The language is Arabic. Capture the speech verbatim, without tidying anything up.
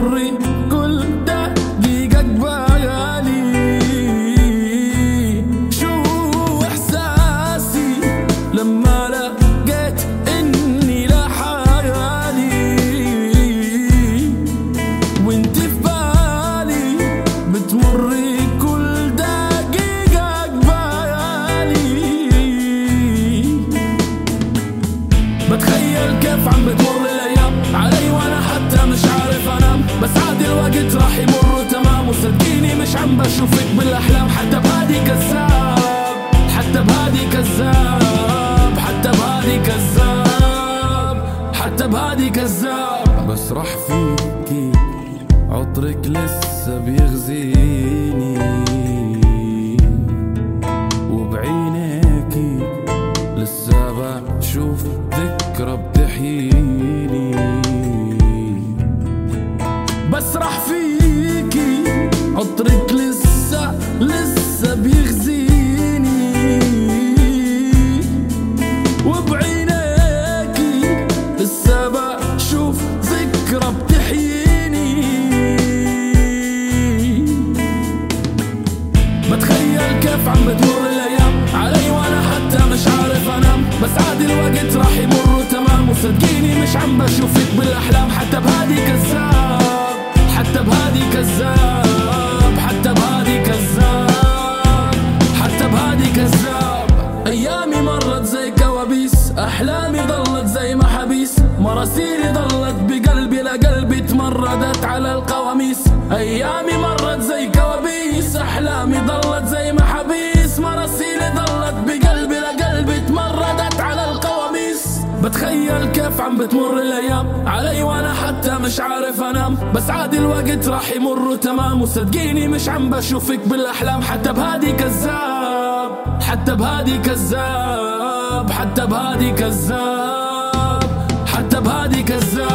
بتمر كل دقيقة ببالي. شو إحساسي لما لقيت إني لحالي وإنت في بالي بتمر كل دقيقة ببالي. بتخيل كيف عم بتمر الأيام علي وأنا حتى مش عارف أنام، بس عادي الوقت راح يمر تمام، وصدقيني مش عم بشوفك بالأحلام. حتى بهادي كذاب، حتى بهادي كذاب، حتى بهادي كذاب، حتى بهادي كذاب. بسرح فيكي عطرك لسه بيغزيني، وبعينيكي لسه بشوف ذكرى بتحييني. بسرح فيكي عطرك لسه لسه بيغزيني، وبعينيكي لسه بشوف ذكرى بتحييني. بتخيل كيف عم بتمر الأيام علي وأنا حتى مش عارف أنام، بس عادي الوقت راح يمر تمام، وصدقيني مش عم بشوفك بالأحلام. حتى بهادي كذاب، حتى بهادي كذاب، حتى بهادي كذاب، حتى بهادي كذاب. أيامي مرت زي كوابيس، أحلامي ضلت زي محابيس، مراسيلي ضلت بقلبي لقلبي تمردت على القواميس. أيامي مرت زي كوابيس، أحلامي ضلت زي محابيس، مراسيلي ضلت بقلبي لقلبي تمردت على القواميس. بتخيل كيف عم بتمر الأيام علي وأنا حتى مش عارف أنام، بس عادي الوقت راح يمر تمام، وصدقيني مش عم بشوفك بالأحلام. حتى بهادي كذاب، حتى بهادي كذاب، حتى بهادي كذاب، حتى بهادي كذاب.